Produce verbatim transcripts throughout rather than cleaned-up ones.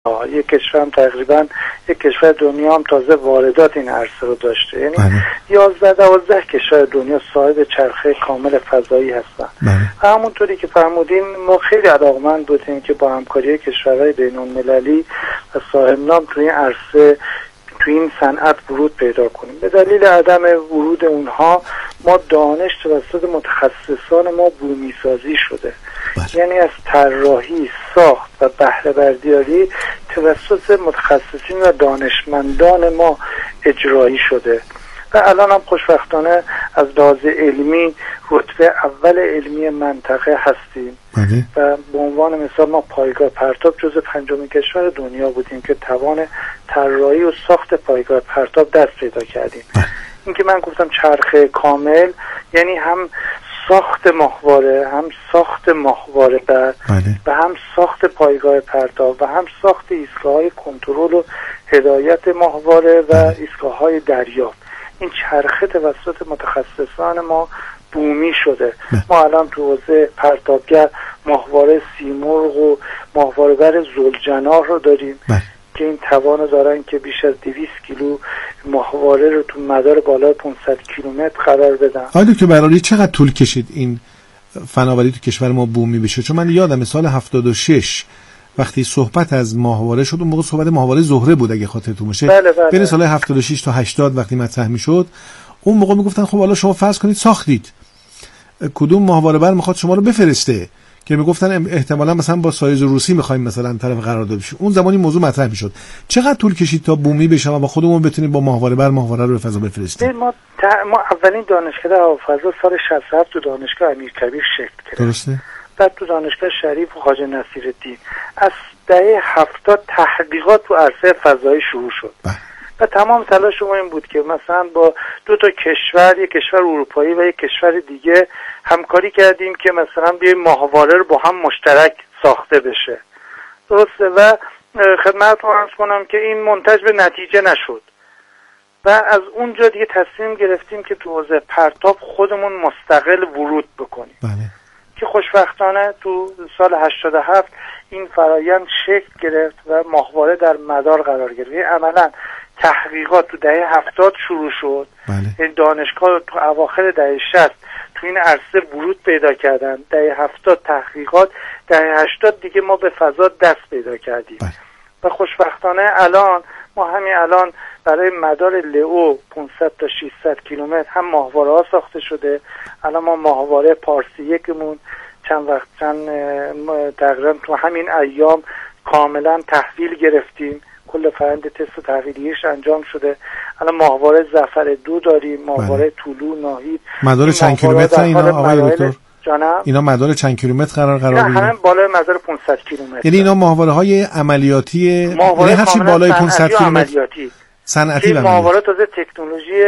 یک کشور هم تقریبا یک کشور دنیا هم تازه واردات این عرصه رو داشته، یعنی یازده دوازده کشور دنیا صاحب چرخه کامل فضایی هستن. بله. همونطوری که فرمودین ما خیلی علاقمند بودیم که با همکاری کشورهای بین المللی و صاحب نام توی این عرصه توی این صنعت ورود پیدا کنیم. به دلیل عدم ورود اونها ما دانش توسط متخصصان ما بومی سازی شده. بله. یعنی از طراحی، ساخت و بهره برداری توسط متخصصین و دانشمندان ما اجرایی شده و الان هم خوشبختانه از لحاظ علمی رتبه اول علمی منطقه هستیم. بله. و به عنوان مثال ما پایگاه پرتاب جزو پنجمین کشور دنیا بودیم که توان طراحی و ساخت پایگاه پرتاب دست پیدا کردیم. بله. این که من گفتم چرخه کامل یعنی هم ساخت ماهواره، هم ساخت ماهواره بر بله. و هم ساخت پایگاه پرتاب و هم ساخت ایستگاه‌های کنترل و هدایت ماهواره و ایستگاه‌های دریافت. این چرخه توسط متخصصان ما بومی شده. بله. ما الان تو حوزه پرتابگر ماهواره سیمرغ و ماهواره بر زلجناح رو داریم. بله. که این توانو دارن که بیش از دویست کیلو ماهواره رو تو مدار بالای پانصد کیلومتر قرار بدن. حالا که برای چقدر طول کشید این فناوری تو کشور ما بومی بشه؟ چون من یادم سال هفتاد و شش وقتی صحبت از ماهواره شد، اون موقع صحبت ماهواره زهره بود اگه خاطرتون باشه. بله بله. بین سال هفتاد و شش تا هشتاد وقتی مطرح میشد، اون موقع میگفتن خب حالا شما فرض کنید ساختید، کدوم ماهواره بر میخواد شما رو بفرسته، که میگفتن احتمالاً مثلا با سایز روسی میخوایم مثلا طرف قرارداد بشیم. اون زمانی موضوع مطرح میشد. چقدر طول کشید تا بومی بشه و خودمون بتونیم با ماهواره بر ماهواره رو به فضا بفرستیم؟ ما تا... ما اولین دانشکده هوافضا سال شصت و هفت تو دانشگاه امیرکبیر شکل گرفت. درسته. بعد تو دانشگاه شریف و خواجه نصیرالدین از دهه هفتاد تحقیقات تو عرصه فضایی شروع شد. بله. و تمام تلاش ما این بود که مثلا با دو تا کشور، یک کشور اروپایی و یک کشور دیگه همکاری کردیم که مثلا بیایم ماهواره رو با هم مشترک ساخته بشه. درسته. و خدمتتون عرض کنم که این منتج به نتیجه نشد و از اونجا دیگه تصمیم گرفتیم که تو حوزه پرتاب خودمون مستقل ورود بکنیم. بله. که خوشبختانه تو سال هشتاد و هفت این فرایند شکل گرفت و ماهواره در مدار قرار گرفت. عملاً تحقیقات تو دهه هفتاد شروع شد. بله. دانشگاه تو اواخر دهه شصت تو این عرصه ورود پیدا کردن. دهه هفتاد تحقیقات، دهه هشتاد دیگه ما به فضا دست پیدا کردیم. بله. و خوشبختانه الان ما همین الان برای مدار لئو پانصد تا ششصد کیلومتر هم ماهواره ها ساخته شده. الان ما ماهواره پارسی یکمون چند وقت چند تقریبا تو همین ایام کاملا تحویل گرفتیم. کل فرآیند تست و تحویلیش انجام شده. الان ماهواره ظفر دو داریم، ماهواره بله. طولو، ناهید. مدار چند کیلومتر اینا آقای دکتر؟ جانم؟ اینا مدار چند کیلومتر قرار قرار میگیرن؟ همه بالای مدار پانصد کیلومتر. یعنی اینا ماهواره های عملیاتی، یعنی هر چی بالای پانصد کیلومتر صنعتی. این ماهواره تازه تکنولوژی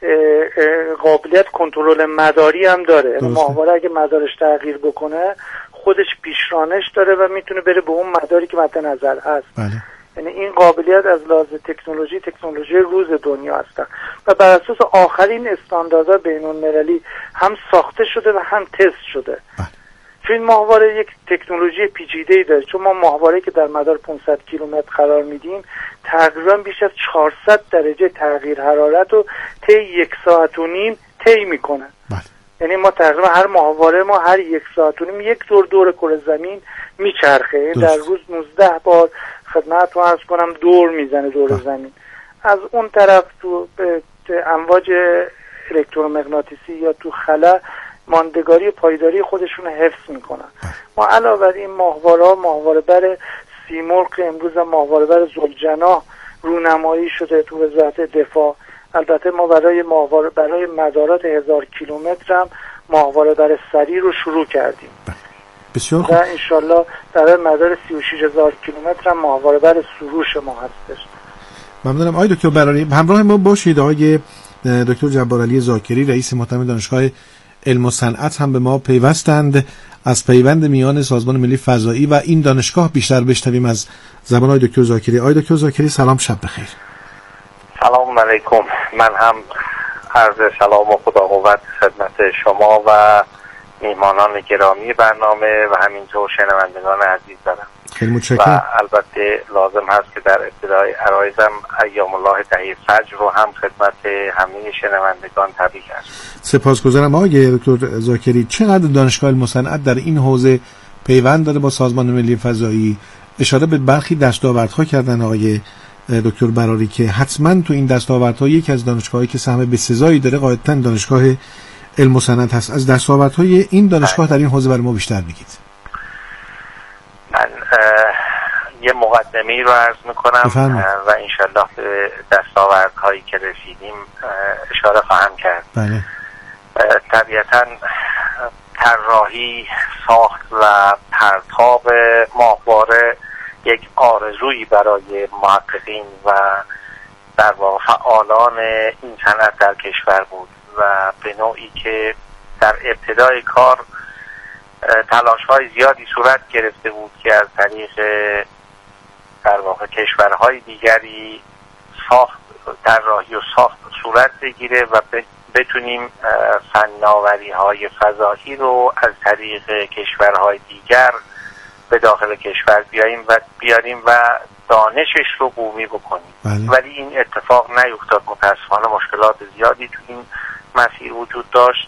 قابلیت کنترل مداری هم داره. یعنی ماهواره اگه مدارش تغییر بکنه خودش پیشرانش داره و میتونه بره به اون مداری که مد نظر هست. بله. یعنی این قابلیت از لحاظ تکنولوژی تکنولوژی روز دنیا هستن و بر اساس آخرین استانداردها بین المللی هم ساخته شده و هم تست شده. بله. چون این ماهواره یک تکنولوژی پیچیده‌ای داره، چون ما ماهواره‌ای که در مدار پانصد کیلومتر قرار میدیم تقریبا بیش از چهارصد درجه تغییر حرارت رو طی یک ساعت و نیم طی میکنه. بله. یعنی ما تقریبا هر ماهواره ما هر یک ساعت و نیم یک دور دور کره زمین میچرخه. در روز نوزده بار خدمتتون عرض کنم دور میزنه دور بله. زمین. از اون طرف تو امواج الکترومغناطیسی یا تو خلا ماندگاری پایداری خودشون حفظ میکنن. بله. ما علاوه بر این ماهواره ماهواره بر سیمرغ امروز ماهواره بر زلجناح رونمایی شده تو وزارت دفاع. البته ما برای ماهواره برای مدارات هزار کیلومتر هم ماهواره بر سری رو شروع کردیم. بله. بسیار خوب. و انشالله در مدار سی و شش هزار کیلومتر هم ماهواره بر سروش ما هستش. ممنونم آقای دکتر براری. همراه ما باشید. آقای دکتر جبارعلی ذاکری رئیس محترم دانشگاه علم و صنعت هم به ما پیوستند. از پیوند میان سازمان ملی فضایی و این دانشگاه بیشتر بشنویم از زبان آقای دکتر ذاکری. آقای دکتر ذاکری سلام، شب بخیر. سلام علیکم. من هم عرض سلام و خدا قوت خدمت شما و میهمانان گرامی برنامه و همینطور شنوندگان عزیز دارم. خیلی متشکرم. و البته لازم هست که در ابتدای عرایزم ایام الله دهی فجر رو هم خدمت همه شنوندگان تبریک هست. سپاسگزارم آقای دکتر ذاکری. چقدر دانشگاه علم و صنعت در این حوزه پیوند داره با سازمان ملی فضایی؟ اشاره به برخی دستاوردها کردن آقای دکتر براری که حتما تو این دستاوردها یکی از دانشگاهایی که سهم بسزایی داره قاعدتاً دانشگاه علم و صنعت هست. از دستاوردهای این دانشگاه در این حوزه برای ما بیشتر بگید. من یه مقدمه‌ای رو عرض میکنم و انشالله به دستاوردهایی که رسیدیم اشاره خواهم کرد. بله. طبیعتاً طراحی، ساخت و پرتاب ماهواره یک آرزویی برای محققین و در واقع فعالان این صنعت در کشور بود و به نوعی که در ابتدای کار تلاش‌های زیادی صورت گرفته بود که از طریق در واقع کشورهای دیگری ساخت طراحی و ساخت صورت بگیره و بتونیم فناوری‌های فضایی رو از طریق کشورهای دیگر به داخل کشور بیاییم و بیاریم و دانشش رو بومی بکنیم. بله. ولی این اتفاق نیفتاد. متاسفانه مشکلات زیادی تو این مسیر وجود داشت.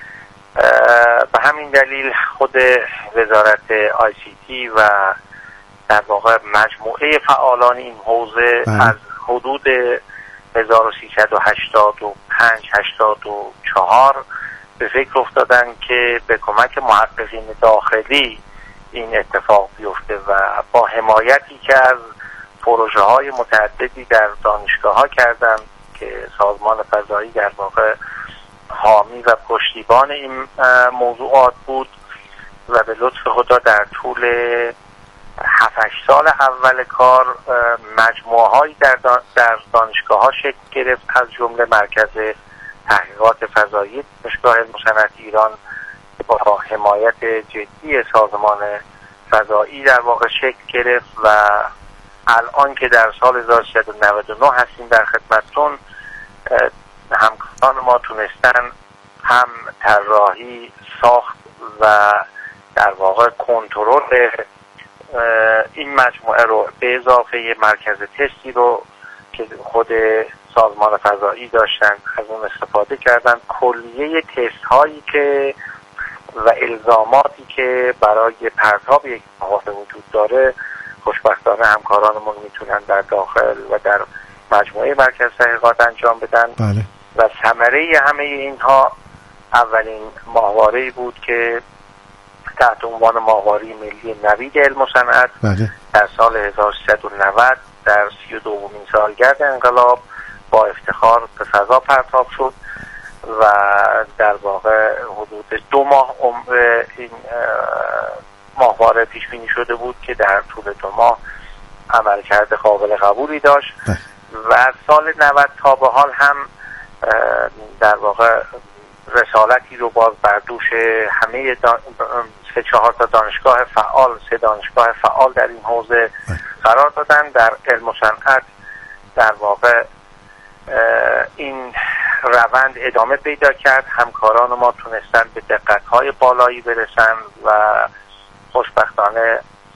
به همین دلیل خود وزارت آی سی تی و در واقع مجموعه فعالان این حوزه بله. از حدود هزار و سیصد و هشتاد و پنج هشتاد و چهار به فکر افتادن که به کمک محققین داخلی این اتفاق بیفته و با حمایتی که از پروژه های متعددی در دانشگاه ها کردن که سازمان فضایی در واقع حامی و پشتیبان این موضوعات بود و به لطف خدا در طول هفت سال اول کار مجموعه هایی در, در دانشگاه ها شکل گرفت، از جمله مرکز تحقیقات فضایی دانشگاه علم و صنعت ایران با حمایت جدی سازمان فضایی در واقع شکل گرفت و الان که در سال هزار و سیصد و نود و نه هستیم در خدمتتون، همکاران ما تونستن هم طراحی، ساخت و در واقع کنترل این مجموعه رو به اضافه مرکز تستی رو که خود سازمان فضایی داشتن از اون استفاده کردن. کلیه تست هایی که و الزاماتی که برای پرتاب یک ماهواره وجود داره خوشبختانه همکارانمون میتونن در داخل و در مجموعه مرکز تحقیقات انجام بدن. بله. و ثمره همه اینها اولین ماهواره‌ای بود که تحت عنوان ماهواره ملی نوید علم و صنعت بله. در سال هزار و سیصد و نود در سی و دومین سالگرد انقلاب با افتخار به فضا پرتاب شد و در واقع حدود دو ماه عمر این ماهواره پیش بینی شده بود که در طول دو ماه عملکرد قابل قبولی داشت. بله. و از سال نود تا به حال هم در واقع رسالتی رو باز بر دوش همه دان... سه چهار تا دانشگاه فعال سه دانشگاه فعال در این حوزه قرار دادن. در علم و صنعت در واقع این روند ادامه پیدا کرد. همکاران ما تونستن به دقت‌های بالایی برسن و خوشبختانه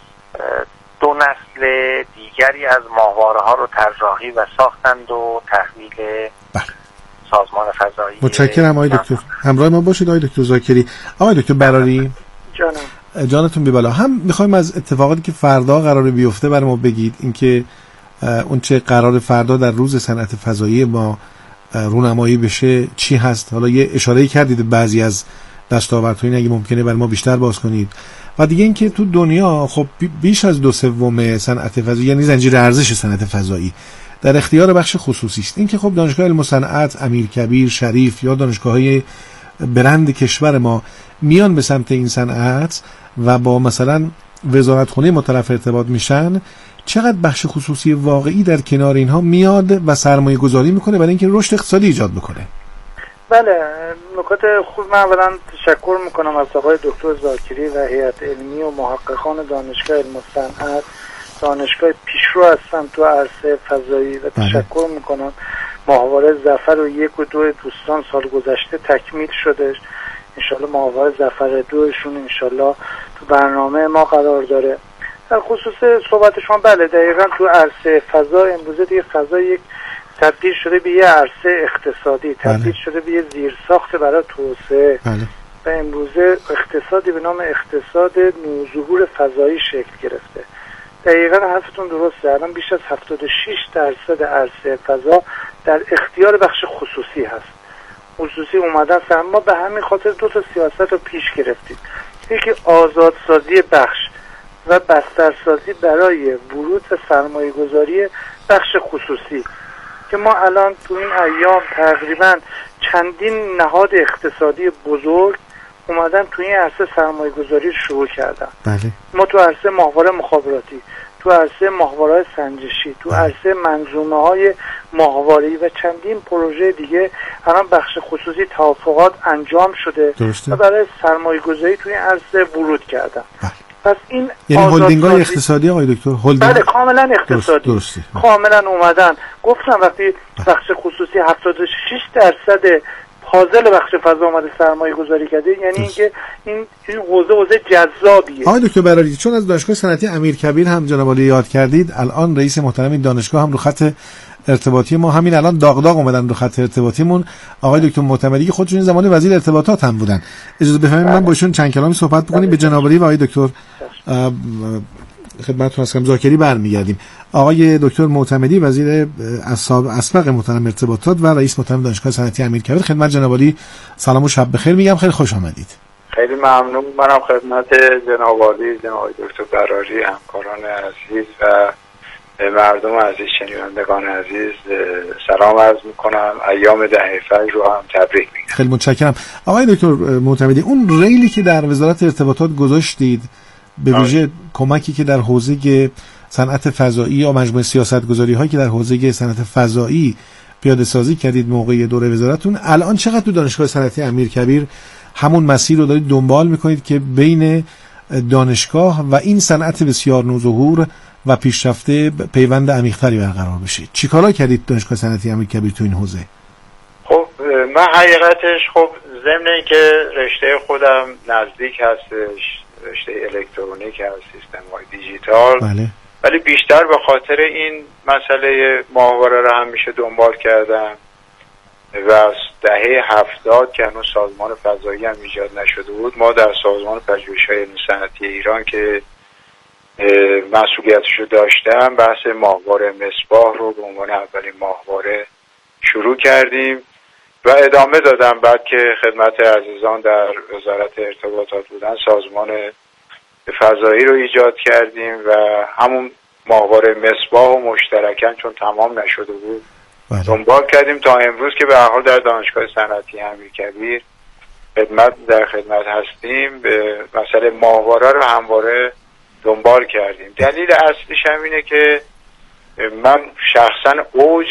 دو نسل دیگری از ماهواره ها رو طراحی و ساختند و تحویل سازمان فضایی. متشکرم آقای دکتر. همراه ما باشید آقای دکتر ذاکری. آقای دکتر براری جانم. جانتون بی بالا. هم میخوایم از اتفاقاتی که فردا قراره بیفته برای ما بگید، اینکه اون چه قرار فردا در روز صنعت فضایی ما رونمایی بشه چی هست. حالا یه اشاره‌ای کردید بعضی از دستاوردها، این اگه ممکنه برای ما بیشتر باز کنید. و دیگه اینکه تو دنیا خب بیش از دو سوم صنعت فضایی، یعنی زنجیره ارزش صنعت فضایی، در اختیار بخش خصوصی است. این که خب دانشگاه علم و صنعت، امیرکبیر، شریف یا دانشگاه‌های برند کشور ما میان به سمت این صنعت و با مثلا وزارتخونه مطرف ارتباط میشن، چقدر بخش خصوصی واقعی در کنار اینها میاد و سرمایه گذاری میکنه برای اینکه رشد اقتصادی ایجاد بکنه؟ بله، نکات خوب. من اولا تشکر میکنم از آقای دکتر ذاکری و هیئت علمی و محققان دانشگاه علم و صنعت، دانشگاه پیشرو هستن تو عرصه فضایی و تشکر میکنم. ماهواره ظفر و یک و دو دوستان سال گذشته تکمیل شده، انشالله ماهواره ظفر دوشون انشالله تو برنامه ما قرار داره. در خصوص صحبت شما بله دقیقاً تو عرصه فضا امروزه دیگه فضا یک تبدیل شده به یه عرصه اقتصادی، تبدیل بله. شده به یه زیرساخت برای توسعه بله. و امروزه اقتصادی به نام اقتصاد نوظهور فضایی شکل گرفته. دقیقاً حرفتون درسته. الان بیش از هفتاد و شش درصد عرصه فضا در اختیار بخش خصوصی هست. خصوصی اومدن سر ما به همین خاطر دو تا سیاست رو پیش گرفتیم. یکی آزادسازی بخش و بسترسازی برای ورود و سرمایه گذاری بخش خصوصی که ما الان تو این ایام تقریبا چندین نهاد اقتصادی بزرگ اومدن تو این عرصه سرمایه گذاری شروع کردن. بله. ما تو عرصه ماهواره مخابراتی، تو عرصه ماهواره‌های سنجشی، تو بله. عرصه منظومه‌های ماهواره‌ای و چندین پروژه دیگه الان بخش خصوصی توافقات انجام شده درسته. و برای سرمایه گذاری توی این عرصه ورود کردن. بله. پس این یعنی هلدینگ‌های اقتصادی آقای دکتر هلدینگ بله کاملا اقتصادی درست. کاملا اومدن گفتم وقتی بخش خصوصی هفتاد و شش درصد پازل بخش فضا اومده سرمایه گذاری کرده یعنی اینکه این این حوزه حوزه جذابیه. آقای دکتر براری چون از دانشگاه صنعتی امیرکبیر هم جناب عالی یاد کردید، الان رئیس محترم این دانشگاه هم رو خط ارتباطی ما همین الان داغ داغ اومدن رو خط ارتباطیمون، آقای دکتر معتمدی که خودشون این زمان وزیر ارتباطات هم بودن. اجازه بفرمایید من با ایشون چند کلامی صحبت بکنیم. به جناب عالی و آقای دکتر خدمتتون هستم زاکری برمیگردیم. آقای دکتر معتمدی وزیر اسبق محترم ارتباطات و رئیس محترم دانشگاه صنعتی امیرکبیر، خدمت جناب عالی سلام و شب بخیر میگم. خیلی خوش آمدید. خیلی ممنون. منم خدمت جناب عالی جناب دکتر براری همکاران عزیز و مردم عزیز شنوندگان عزیز سلام عرض میکنم. ایام دهه فجر رو هم تبریک میگم. خیلی متشکرم. آقای دکتر معتمدی اون ریلی که در وزارت ارتباطات گذاشتید به ویژه کمکی که در حوزه صنعت فضایی یا مجموعه سیاست‌گذاری هایی که در حوزه صنعت فضایی پیاده سازی کردید موقع دوره وزارتتون، الان چقدر تو دانشگاه صنعتی امیرکبیر همون مسیر رو دارید دنبال میکنید که بین دانشگاه و این صنعت بسیار نوظهور و پیشرفته پیوند عمیق‌تری برقرار بشه؟ چیکارا کردید دانشگاه صنعتی امیرکبیر تو این حوزه؟ خب من حقیقتش خب ضمن اینکه رشته خودم نزدیک هستش، رشته الکترونیک هست، سیستم‌های دیجیتال بله. ولی بیشتر به خاطر این مسئله ماهواره رو همیشه دنبال کردم و از دهه هفتاد که هنوز سازمان فضایی هم ایجاد نشده بود ما در سازمان پژوهش‌های علمی صنعتی ایران که مسئولیتش رو داشتم بحث ماهواره مصباح رو به عنوان اولین ماهواره شروع کردیم و ادامه دادم. بعد که خدمت عزیزان در وزارت ارتباطات بودن سازمان فضایی رو ایجاد کردیم و همون ماهواره مصباح و مشترکاً چون تمام نشده بود بله. دنبال کردیم تا امروز که به هر حال در دانشگاه صنعتی امیرکبیر خدمت در خدمت هستیم. به مسئله ماهواره رو همواره دنبال کردیم. دلیل اصلیش هم اینه که من شخصا اوج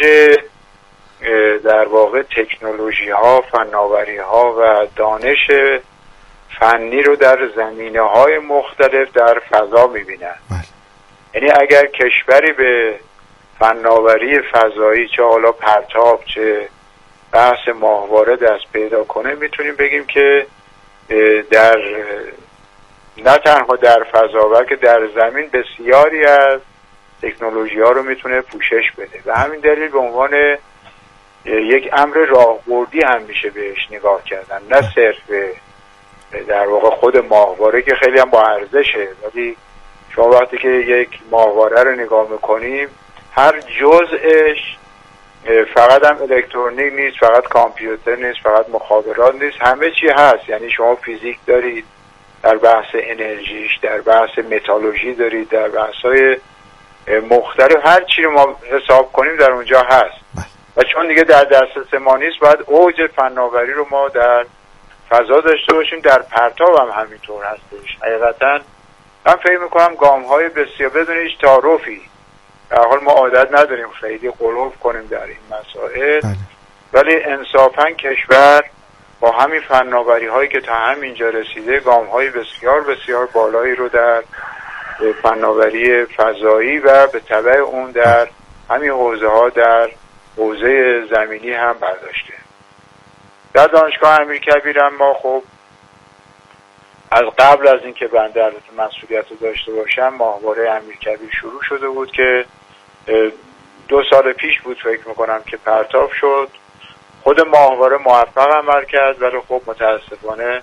در واقع تکنولوژی ها، فناوری ها و دانش فنی رو در زمینه های مختلف در فضا میبینم. یعنی اگر کشوری به فناوری فضایی چه حالا پرتاب چه بحث ماهواره دست پیدا کنه میتونیم بگیم که در نه تنها در فضا بلکه در زمین بسیاری از تکنولوژی ها رو میتونه پوشش بده و همین دلیل به عنوان یک امر راهبردی هم میشه بهش نگاه کردن، نه صرف در واقع خود ماهواره که خیلی هم با ارزشه، ولی شما وقتی که یک ماهواره رو نگاه میکنیم هر جزءش فقط هم الکترونیک نیست، فقط کامپیوتر نیست، فقط مخابرات نیست، همه چی هست. یعنی شما فیزیک دارید در بحث انرژیش، در بحث متالورژی دارید، در بحث‌های مختلف، هر چی رو ما حساب کنیم در اونجا هست و چون دیگه در دسترس ما نیست باید اوج فناوری رو ما در فضا داشته باشیم. در پرتاب هم همینطور هستش. حقیقتا من فکر میکنم گام‌های بسیار بدون هیچ تعارفی، در حال ما عادت نداریم خیلی غلو کنیم در این مسائل بله. ولی انصافا کشور با همین فناوری هایی که تا همینجا رسیده گام های بسیار بسیار بالایی رو در فناوری فضایی و به تبع اون در همین حوزه ها در حوزه زمینی هم برداشته. در دانشگاه امیرکبیر هم ما خب از قبل از اینکه بنده البته مسئولیت رو داشته باشم ماهواره امیرکبیر شروع شده بود که دو سال پیش بود فکر میکنم که پرتاب شد. خود ماهواره موفق عمل کرد ولی خب متاسفانه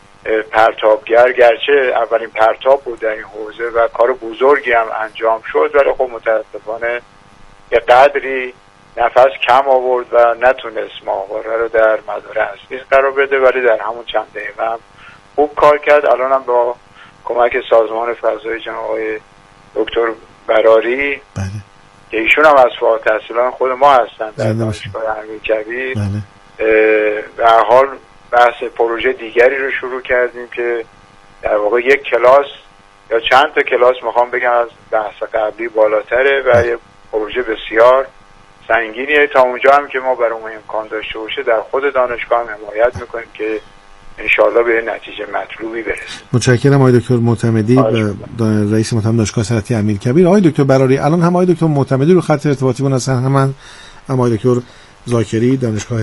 پرتابگر گرچه اولین پرتاب بود در این حوزه و کار بزرگی هم انجام شد ولی خب متاسفانه یه قدری نفس کم آورد و نتونست ماهواره رو در مدار اصلی قرار بده، ولی در همون چند دقیقه هم خوب کار کرد. الان هم با کمک سازمان فضای جناب آقای دکتر براری بله. که ایشون هم از فعال تحصیلان خود ما هستند در دانشگاه امیرکبیر بله. به هر حال بحث پروژه دیگری رو شروع کردیم که در واقع یک کلاس یا چند تا کلاس میخوام بگم از بحث قبلی بالاتره و بله. یه پروژه بسیار سنگینیه. تا اونجا هم که ما برای اون امکان داشته باشه در خود دانشگاه هم حمایت میکنیم که انشاءالله به نتیجه مطلوبی برسیم. متشکرم آقای دکتر معتمدی و رئیس محترم دانشگاه صنعتی امیرکبیر. آقای دکتر براری الان هم آقای دکتر معتمدی رو خط ارتباطی با هستن، هم هم آقای دکتر ذاکری دانشگاه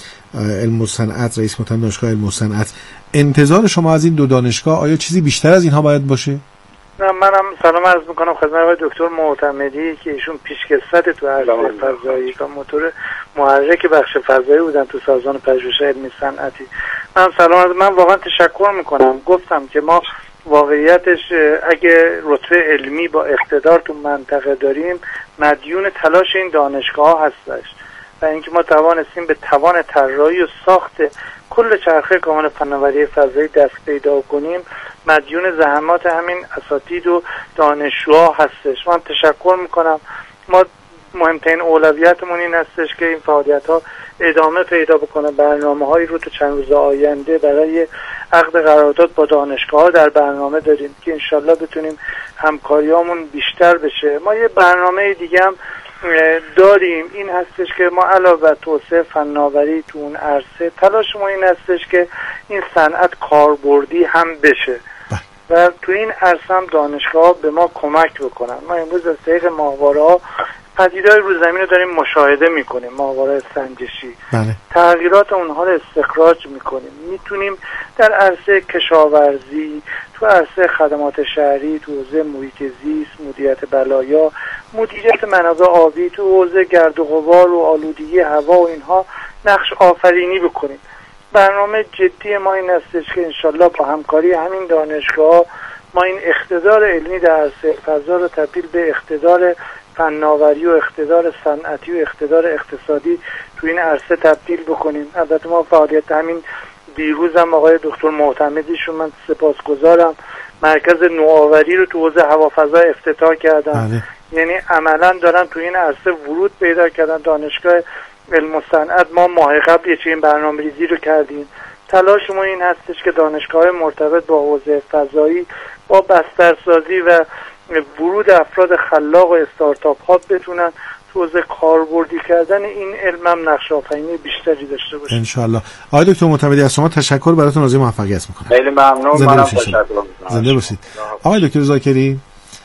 علم و صنعت رئیس محترم دانشگاه علم و صنعت. انتظار شما از این دو دانشگاه آیا چیزی بیشتر از اینها باید باشه؟ نه منم سلام عرض میکنم خدمت آقای دکتر معتمدی که ایشون پیشکسوت تو عرصه فضایی و موتور محرک بخش فضایی بودن تو سازمان پژوهش علمی صنعتی. من سلام عرض من واقعا تشکر میکنم. گفتم که ما واقعیتش اگه رتبه علمی با اقتدار تو منطقه داریم مدیون تلاش این دانشگاه ها هستش و اینکه ما توانستیم به توان طراحی و ساخت کل چرخه کامل فناوری فضایی دست پیدا کنیم مدیون زحمات همین اساتید و دانشجوها هستش. من تشکر میکنم. ما مهمترین اولویتمون این هستش که این فعالیت ها ادامه پیدا بکنه. برنامه هایی رو تو چند روز آینده برای عقد قرارداد با دانشگاه ها در برنامه داریم که انشالله بتونیم همکاریامون بیشتر بشه. ما یه برنامه دیگه هم داریم، این هستش که ما علاوه بر توسعه فناوری تو اون عرصه تلاش ما این هستش که این صنعت کاربردی هم بشه و تو این عرصه هم دانشگاه به ما کمک بکنن. ما امروز از طریق ماهواره‌ها پدیده‌های رو زمین رو داریم مشاهده میکنیم، ماهواره سنجشی بله. تغییرات اونها رو استخراج میکنیم. میتونیم در عرصه کشاورزی، تو عرصه خدمات شهری، تو حوزه محیط زیست، مدیریت بلایا، مدیریت منابع آبی، تو حوزه گرد و غبار و آلودگی هوا و اینها نقش آفرینی بکنیم. برنامه جدی ما این هستش که انشالله با همکاری همین دانشگاه ما این اقتدار علمی در عرصه فضا رو تبدیل به اقتدار فناوری و اقتدار صنعتی و اقتدار اقتصادی تو این عرصه تبدیل بکنیم. البته ما فعالیت همین دیروز هم آقای دکتر معتمدیشون من سپاسگزارم مرکز نوآوری رو تو حوزه هوافضا افتتاح کردن بله. یعنی عملا دارن تو این عرصه ورود پیدا کردن. دانشگاه علم و صنعت ما ماه قبل یه چنین برنامه‌ریزی رو کردیم. تلاش ما این هستش که دانشگاه مرتبط با حوزه فضایی با بسترسازی و ورود افراد خلاق و استارتاپ ها بتونن تو حوزه کاربردی کردن این علم هم نقش آفرینی بیشتری داشته باشه. ان شاء الله. آقای دکتر معتمدی از شما تشکر براتون آرزوی موفقیت میکنم. خیلی ممنون. منم تشکر میکنم. زنده باشید. آقای دکتر ذاکری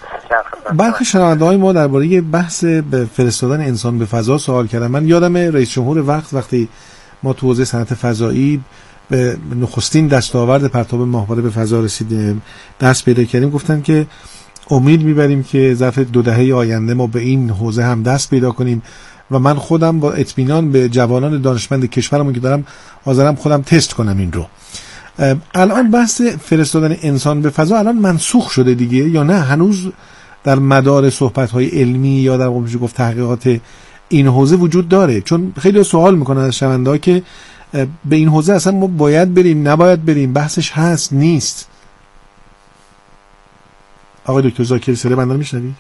برخی شنونده‌های ما درباره بحث به فرستادن انسان به فضا سوال کردن. من یادم رئیس جمهور وقت وقتی ما تو حوزه صنعت فضایی به نخستین دستاورد پرتاب ماهواره به فضا رسیدیم دست پیدا کردیم گفتن که امید میبریم که ظرف دو دهه آینده ما به این حوزه هم دست پیدا کنیم و من خودم با اطمینان به جوانان دانشمند کشورمون که دارم حاضرم خودم تست کنم این رو. الان بحث فرستادن انسان به فضا الان منسوخ شده دیگه یا نه هنوز در مدار صحبت‌های علمی یا در واقع گفت تحقیقات این حوزه وجود داره؟ چون خیلی سوال میکنن از شنونده‌ها که به این حوزه اصلا ما باید بریم نباید بریم، بحثش هست نیست. آقای دکتر ذاکری صدای بنده رو میشنوید؟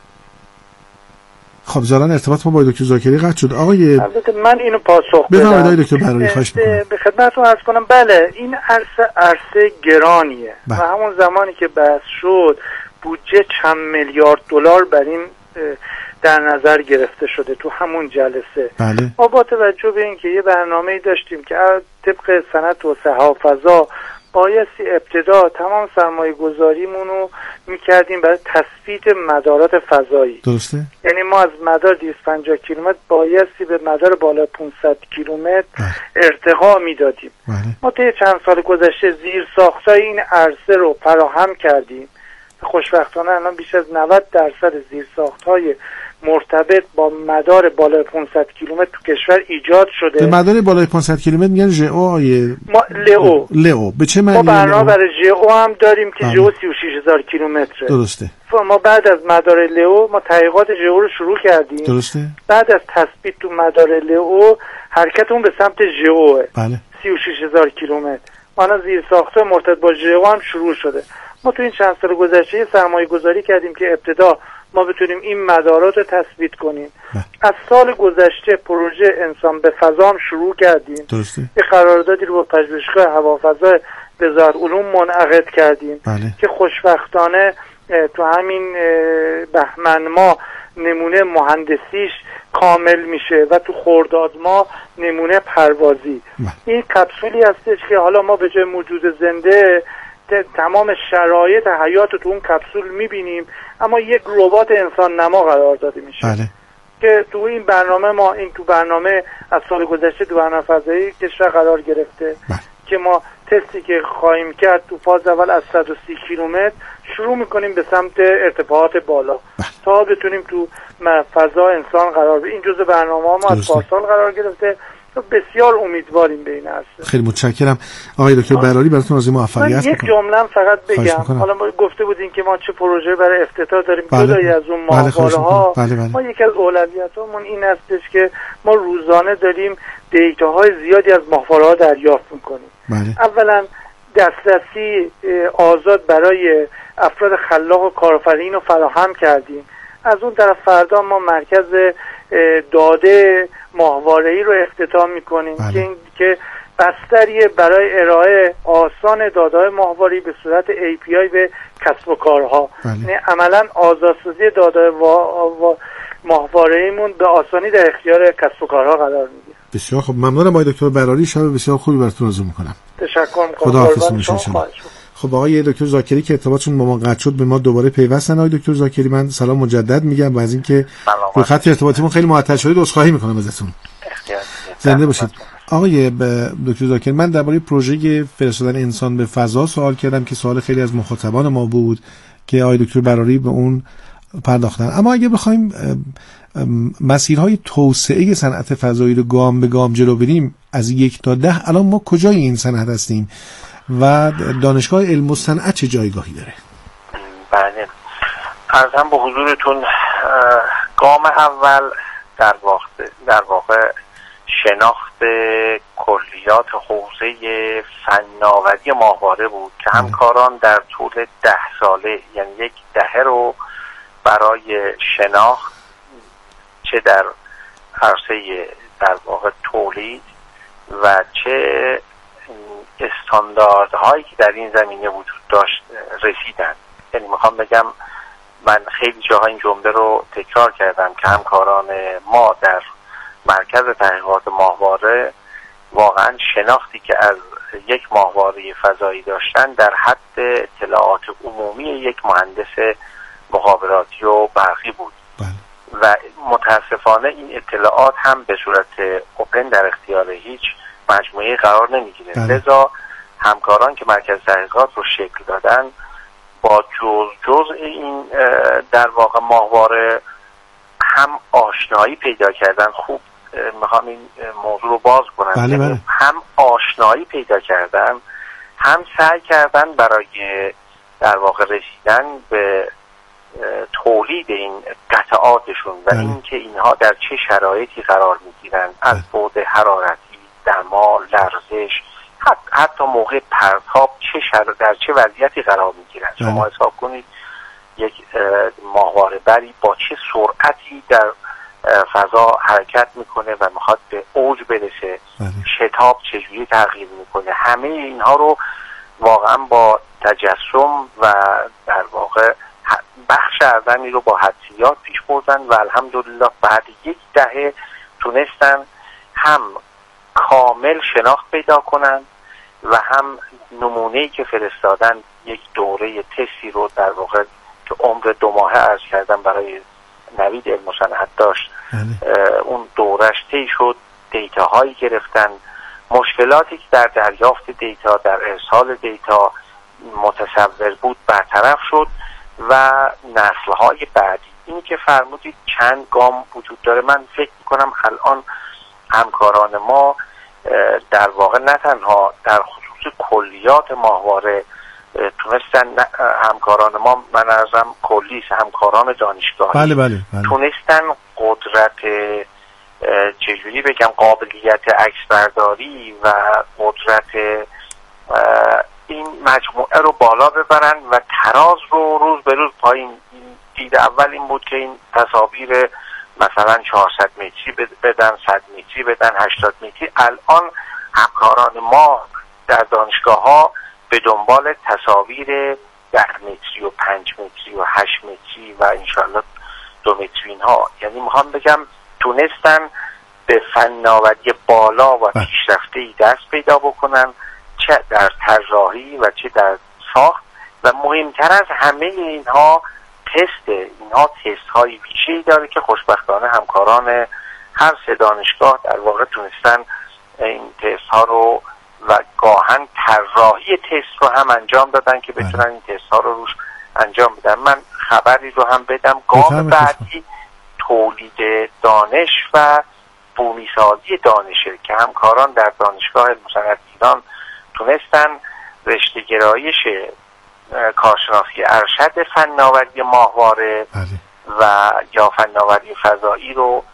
خب زاران ارتباط ما با دکتر ذاکری قطع شد. آقای البته من اینو پاسخ بدم. بفرمایید دکتر براری خواهش می‌کنم. به خدمتتون عرض کنم بله این عرصه عرصه گرانیه بله. و همون زمانی که بحث شد بودجه چند میلیارد دلار بر این در نظر گرفته شده تو همون جلسه. بله. ما با توجه به اینکه یه برنامه‌ای داشتیم که طبق سند توسعه هوافضا بایستی ابتدا تمام سرمایه گذاریمون رو میکردیم برای تثبیت مدارات فضایی. درسته؟ یعنی ما از مدار دویست و پنجاه کیلومتر بایستی به مدار بالا پانصد کیلومتر ارتقا میدادیم. ما طی چند سال گذشته زیر ساختای این عرصه رو فراهم کردیم. خوشبختانه الان بیش از نود درصد زیر ساخت‌های مرتبط با مدار بالای پانصد کیلومتر تو کشور ایجاد شده. به مدار بالای پانصد کیلومتر میگن ژئو آیه ما لئو لئو به چه معنی؟ ما برنامه برای ژئو هم داریم که ژئو سی و شش هزار کیلومتره. درسته. ما بعد از مدار لئو ما تحقیقات ژئو رو شروع کردیم. درسته. بعد از تثبیت تو مدار لئو حرکتمون به سمت ژئو. بله. سی و شش هزار کیلومتر. ما زیر ساخت‌های مرتبط با ژئو هم شروع شده. ما تو این چند سال گذشته سرمایه گذاری کردیم که ابتدا ما بتونیم این مدارات رو تثبیت کنیم. بله. از سال گذشته پروژه انسان به فضا هم شروع کردیم. درسته. یه قراردادی رو با پژوهشگاه هوافضا وزارت علوم منعقد کردیم. بله. که خوشبختانه تو همین بهمن ماه نمونه مهندسیش کامل میشه و تو خرداد ماه نمونه پروازی. بله. این کپسولی هستش که حالا ما به جای موجود زنده تمام شرایط حیات رو تو اون کپسول میبینیم، اما یک ربات انسان نما قرار داده میشه. بله. که تو این برنامه ما این تو برنامه از سال گذشته تو برنامه فضایی کشور قرار گرفته. بله. که ما تستی که خواهیم کرد تو فاز اول از صد و سی کیلومتر شروع میکنیم به سمت ارتفاعات بالا. بله. تا بتونیم تو فضا انسان قرار بدیم. این جزء برنامه ما از پارسال قرار گرفته. بسیار امیدواریم به این عرصه. خیلی متشکرم آقای دکتر براری، براتون آرزوی موفقیت میکنم. یک جمله فقط بگم. حالا ما گفته بودیم که ما چه پروژه برای افتتاح داریم. بله. جدای از اون ماهواره‌ها بله بله. ما یکی از اولویتامون این هستش که ما روزانه داریم دیتاهای زیادی از ماهواره‌ها دریافت میکنیم. بله. اولا دسترسی آزاد برای افراد خلاق و کارآفرین رو فراهم کردیم. از اون طرف فردا ما مرکز داده ماهواره‌ای رو افتتاح میکنیم. بله. که که بستری برای ارائه آسان داده‌های ماهواره‌ای به صورت ای پی آی به کسب و کارها. بله. یعنی عملاً آزادسازی داده‌های وا... ماهواره‌ایمون به آسانی در اختیار کسب و کارها قرار میگیره. بسیار خب، ممنونم آقای دکتر براری، شب بسیار خوبی براتون آرزو میکنم. تشکر میکنم. خداحافظ شما. خب آقای دکتر زاکری که ارتباطشون با ما قطع شد به ما دوباره پیوستن. آقای دکتر زاکری من سلام مجدد میگم و از اینکه روی خط ارتباطیمون خیلی معطل شده عذرخواهی میکنم ازتون. زنده باشید. آقای دکتر زاکری، من درباره پروژه فرستادن انسان به فضا سوال کردم که سوال خیلی از مخاطبان ما بود که آقای دکتر براری به اون پرداختن. اما اگه بخوایم مسیرهای توسعه صنعت فضایی رو گام به گام جلو بریم از یک تا ده، الان ما کجای این صنعت هستیم و دانشگاه علم و صنعت چه جایگاهی داره؟ بله، عرضم به حضورتون گام اول در واقع در واقع شناخت کلیات حوزه فناوری ماهواره بود که همکاران در طول ده ساله، یعنی یک دهه رو برای شناخت چه در عرصه در واقع تولید و چه استانداردهایی که در این زمینه وجود داشت رسیدن. یعنی میخوام بگم من خیلی جاها این جمله رو تکرار کردم که همکاران ما در مرکز تحقیقات ماهواره واقعا شناختی که از یک ماهواره فضایی داشتن در حد اطلاعات عمومی یک مهندس مخابراتی و برقی بود. بله. و متاسفانه این اطلاعات هم به صورت اوپن در اختیار هیچ مجموعه قرار نمیگیره. بله. لذا همکاران که مرکز تحقیقات رو شکل دادن با جز جز این در واقع ماهواره هم آشنایی پیدا کردن. خوب میخوام این موضوع رو باز کنم. بله بله. هم آشنایی پیدا کردن، هم سعی کردن برای در واقع رسیدن به تولید این قطعاتشون و بله. اینکه اینها در چه شرایطی قرار میگیرن، از بعد حرارتی، دما، لرزش، حتی موقع پرتاب چه شر... در چه وضعیتی قرار میگیرن. بله. شما حساب کنید یک ماهواره بری با چه سرعتی در فضا حرکت میکنه و میخواد به اوج برسه. بله. شتاب چجوری تغییر میکنه. همه اینها رو واقعا با تجسم و در واقع بخش اردنی رو با حدسیات پیش بردن و الحمدلله بعد یک دهه تونستن هم کامل شناخت پیدا کنن و هم نمونه‌ای که فرستادن یک دوره تستی رو در واقع که عمر دو ماهه عرض کردن برای نوید علم و صنعت داشت. اون دورش طی شد، دیتاهایی گرفتن، مشکلاتی که در دریافت دیتا، در ارسال دیتا متصور بود برطرف شد و نسل‌های بعدی. این که فرمودید چند گام وجود داره، من فکر می‌کنم الان همکاران ما در واقع نه تنها در خصوص کلیات ماهواره تونستن، همکاران ما من ارزم کلیس همکاران دانشگاهی بله بله بله. تونستن قدرت چجوری بگم قابلیت عکسبرداری و قدرت این مجموعه رو بالا ببرن و تراز رو روز به روز پایین. دید اول این بود که این تصاویر مثلا چهارصد متری بدن، صد متری بدن، هشتاد متری. الان همکاران ما در دانشگاه ها به دنبال تصاویر ده متری و پنج متری و هشت متری و انشاءالله دو متری اینها. یعنی میخوام بگم تونستن به فناوری بالا و پیشرفته‌ای دست پیدا بکنن، چه در طراحی و چه در ساخت. و مهمتر از همه اینها تست، اینها تست های ویژه‌ای داره که خوشبختانه همکاران هر سه دانشگاه در واقع تونستن این تست ها رو و گاهن طراحی تست رو هم انجام دادن که بتونن این تست ها رو روش انجام بدن. من خبری رو هم بدم، گام بعدی تولید دانش و بومیسازی دانشه که همکاران در دانشگاه علم و صنعت ایران تونستن رشته گرایش کارشناسی ارشد فناوری ماهواره و یا فناوری فضایی رو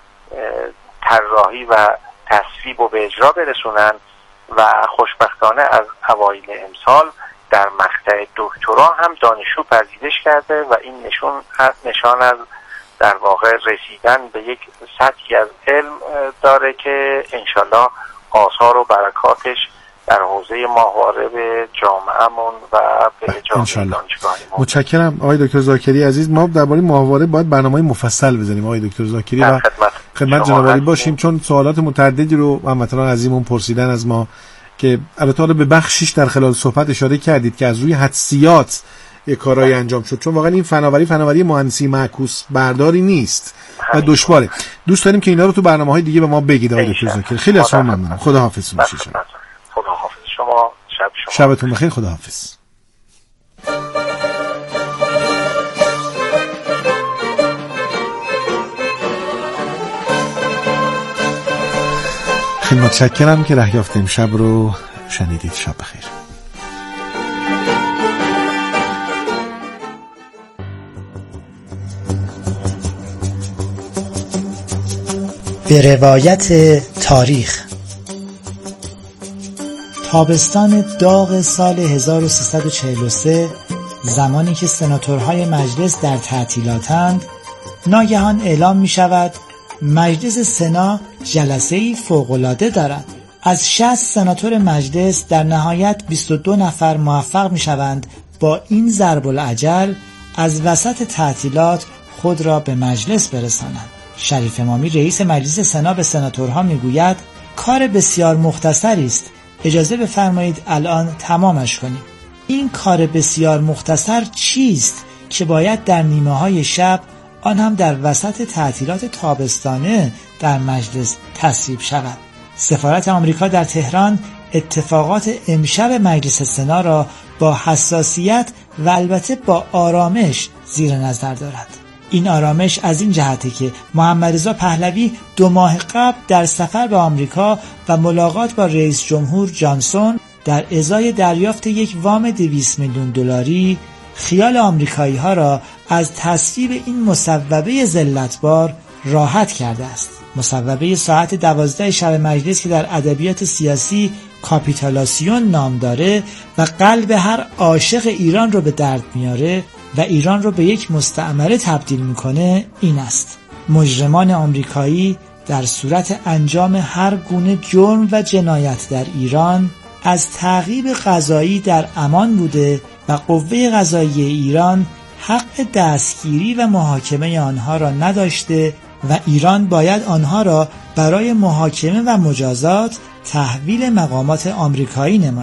طراحی و تصویب و به اجرا برسونن و خوشبختانه از اوایل امسال در مقطع دکترا هم دانشجو پذیرش کرده و این نشون نشان از در واقع رسیدن به یک سطحی از علم داره که انشالله آثار و برکاتش در حوزه ماهواره به جامعهمون و به جامعه دانشگاهیمون. متشکرم آقای دکتر زاکری عزیز. ما درباره ماهواره باید برنامه‌ای مفصل بزنیم آقای دکتر زاکری و خدمت, خدمت جناب عالی باشیم، چون سوالات متعددی رو هموطنان عزیزمون پرسیدن از ما که البته به بخشیش در خلال صحبت اشاره کردید که از روی حدسیات یک کارایی انجام شد، چون واقعا این فناوری فناوری مهندسی معکوس برداری نیست و دشواره. دوست داریم که اینا رو تو برنامه‌های دیگه به ما بگید آقای دکتر زاکری. خیلی از شما ممنونم. خدا حافظ باشید. خدا حافظ شما. شب شما شبتون بخیر. خدا حافظ. خیلی متشکرم که رهیافت امشب رو شنیدید. شب بخیر. به روایت تاریخ، تابستان داغ سال هزار و سیصد و چهل و سه، زمانی که سناتورهای مجلس در تعطیلاتند، ناگهان اعلام می شود مجلس سنا جلسه‌ای فوق‌العاده دارد. از شصت سناتور مجلس در نهایت بیست و دو نفر موفق می شوند با این ضرب الاجل از وسط تعطیلات خود را به مجلس برسانند. شریف امامی رئیس مجلس سنا به سناتورها می گوید کار بسیار مختصری است، اجازه بفرمایید الان تمامش کنیم. این کار بسیار مختصر چیست که باید در نیمه های شب، آن هم در وسط تعطیلات تابستانه، در مجلس تصویب شود؟ سفارت آمریکا در تهران اتفاقات امشب مجلس سنا را با حساسیت و البته با آرامش زیر نظر دارد. این آرامش از این جهته که محمد رضا پهلوی دو ماه قبل در سفر به آمریکا و ملاقات با رئیس جمهور جانسون در ازای دریافت یک وام دویست میلیون دلاری خیال آمریکایی ها را از تصویب این مصوبه ذلتبار راحت کرده است. مصوبه ساعت دوازده شب مجلس که در ادبیات سیاسی کاپیتولاسیون نام داره و قلب هر عاشق ایران رو به درد میاره و ایران رو به یک مستعمره تبدیل میکنه این است: مجرمان آمریکایی در صورت انجام هر گونه جرم و جنایت در ایران از تعقیب قضایی در امان بوده و قوه قضاییه ایران حق دستگیری و محاکمه آنها را نداشته و ایران باید آنها را برای محاکمه و مجازات تحویل مقامات آمریکایی نماید.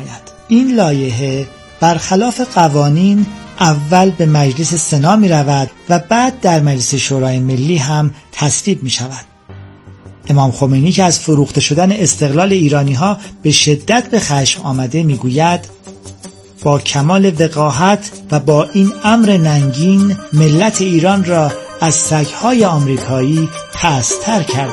این لایحه برخلاف قوانین اول به مجلس سنا می رود و بعد در مجلس شورای ملی هم تصویب می شود. امام خمینی که از فروخته شدن استقلال ایرانی ها به شدت به خشم آمده می گوید با کمال وقاحت و با این امر ننگین ملت ایران را از سگهای آمریکایی پست‌تر کرد.